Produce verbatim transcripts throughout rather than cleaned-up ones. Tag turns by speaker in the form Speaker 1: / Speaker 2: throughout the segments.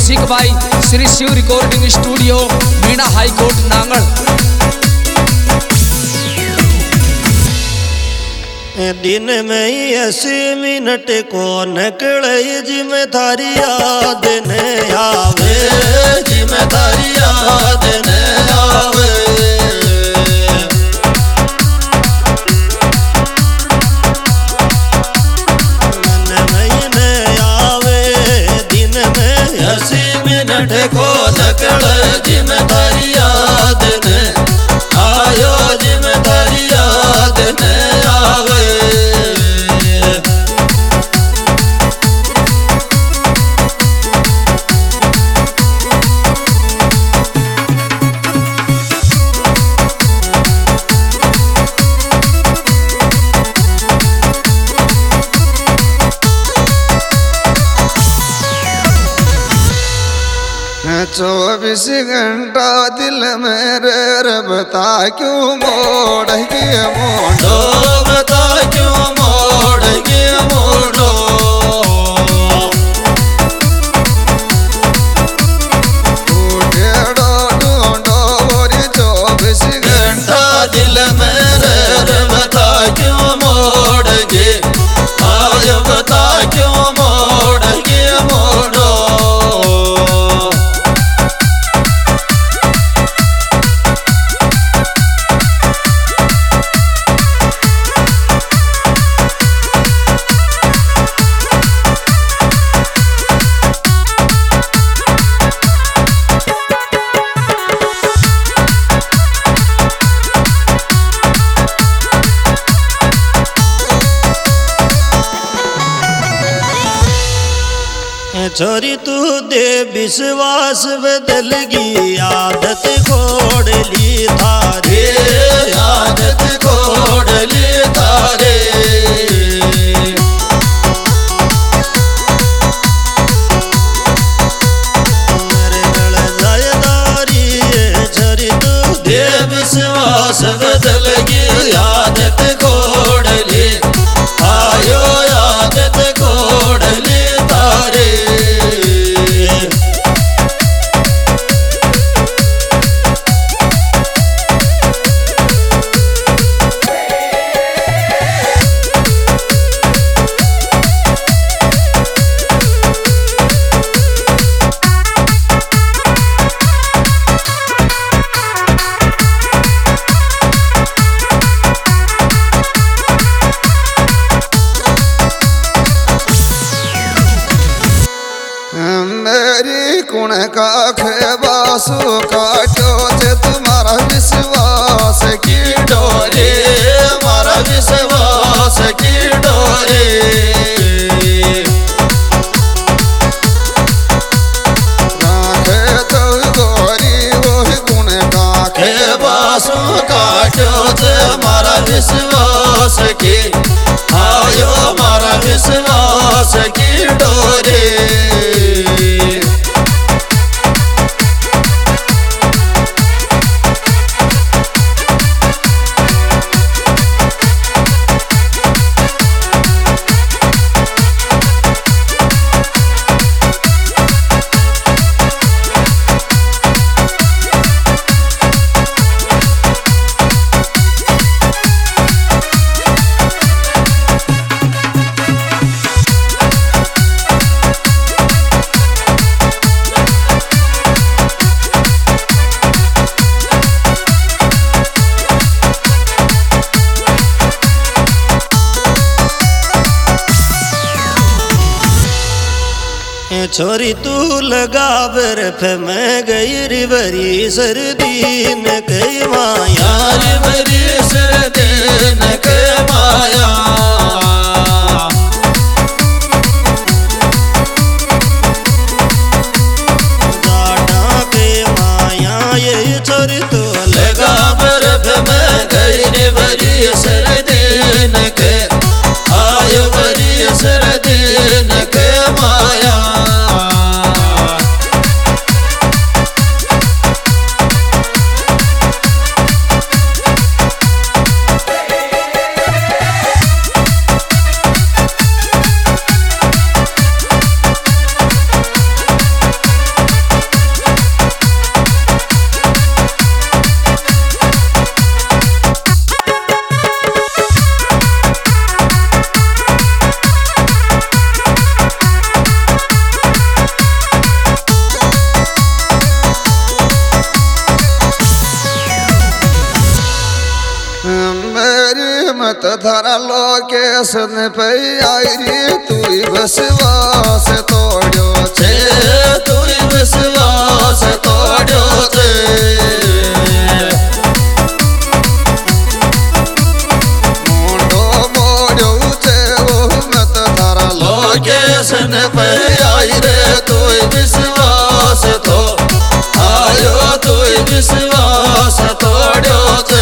Speaker 1: Music by Shri Shiv recording studio Meena high court Nangal.
Speaker 2: दिन में ही अस्सी मिनट को निकले जिम्मेदारी याद न आवे, जिम्मेदारी याद न आवे। मन में न आवे दिन में अस्सी मिनट को निकले जिम्मेदारी याद न आयो, जिम्मेदारी याद न आवे।
Speaker 3: चौबीस घंटा दिल में रबता क्यों मोड़ के मोड़ो,
Speaker 2: बता क्यों मोड़ के मोड़ो।
Speaker 3: ढूंढो ढूंढो और चौबीस
Speaker 2: घंटा दिल में रबता क्यों मोड़ के आज बता क्यों मोड़ के मोड़ो। छोरी तू दे विश्वास बदल गई आदत छोड़ ली थारे, आदत छोड़ ली थारे। मेरे गल जायदारी छोरी तू दे विश्वास बदल गई आदत छोड़ ली आयो, आदत छोड़ ली थारे।
Speaker 3: मेरी कुण का खेबासु काटो से तुम्हारा विश्वास की
Speaker 2: डोरे, हमारा विश्वास की डोरे।
Speaker 3: राखे तो गोरी वही कुण का
Speaker 2: खेबासु काटो से हमारा विश्वास की आयो, हमारा विश्वास की डोरे। छोरी तू लगा बर्फ में गई रिवरी सर्दी न कई माया, रिवरी सर्दी न कई माया। डाटा के माया ये छोरी तू लगा बर्फ में गई रिवरी सर्दी न कई आयो, बरी सर्दी न कई माया।
Speaker 3: मत थारा लोकेशन पे आई रे तू विश्वास तोड़ो छे
Speaker 2: तू विश्वास तोड़ो छे
Speaker 3: मोड़ो मोड़ो छे वो मत थारा
Speaker 2: लोकेशन पे आई रे तू विश्वास तो आयो तू विश्वास तोड़ो छे।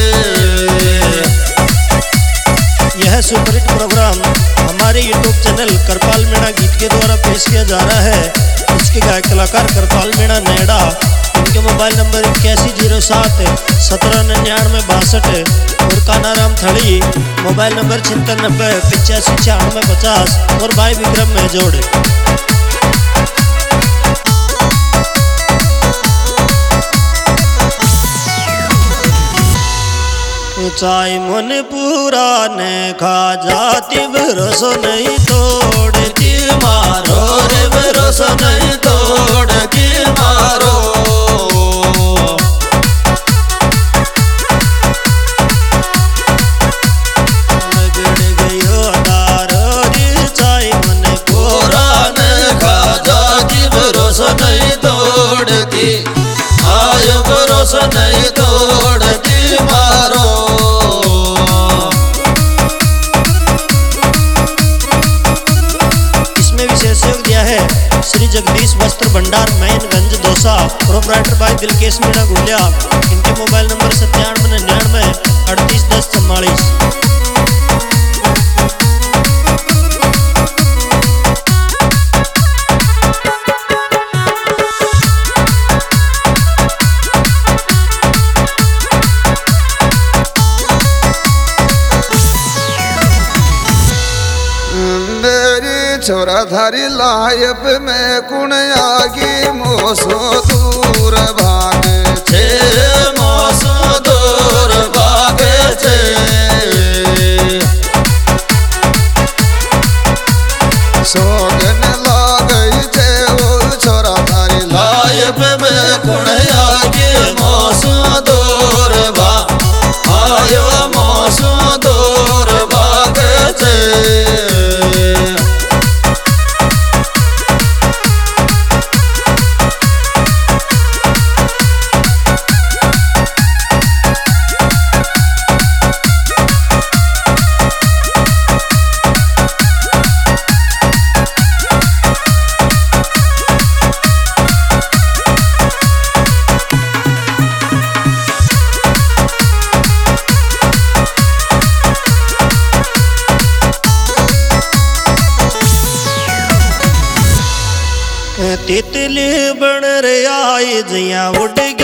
Speaker 4: यह सुपरहिट प्रोग्राम हमारे यूट्यूब चैनल करपाल मीणा गीत के द्वारा पेश किया जा रहा है। इसके गायक कलाकार करपाल मीणा नेड़ा, इनके मोबाइल नंबर इक्यासी जीरो सात सत्रह निन्यानवे बासठ और कानाराम थड़ी मोबाइल नंबर छिहत्तर नब्बे पिचासी छियानवे पचास और भाई विक्रम में जोड़े। चाय मन पूरा ने खा जाती भरोसा नहीं तोड़ती
Speaker 2: मारो रे भरोसा नहीं तोड़ती मारो
Speaker 4: बिगड़ गयो दारो रे चाय मन
Speaker 2: पूरा ने खा जाती भरोसा नहीं तोड़ती आयो भरोसा नहीं तोड़ती मारो।
Speaker 4: श्री जगदीश वस्त्र भंडार मैनगंज दौसा, प्रोपराइटर बाई दिलकेश मीणा गुलिया। इनके मोबाइल नंबर सत्तानवे निन्यानवे अड़तीस दस चौवालीस।
Speaker 3: छोरा थारी लाइफ में कुण आगी मोसो दूर भागे
Speaker 2: छे मोसो दूर भागे छे
Speaker 3: सोगन लागई छे वो छोरा थारी
Speaker 2: लाइफ में कुण आगी मोसो दूर भा आयो मोसो दूर भागे छे।
Speaker 4: तितली बन रे आई जिया उड़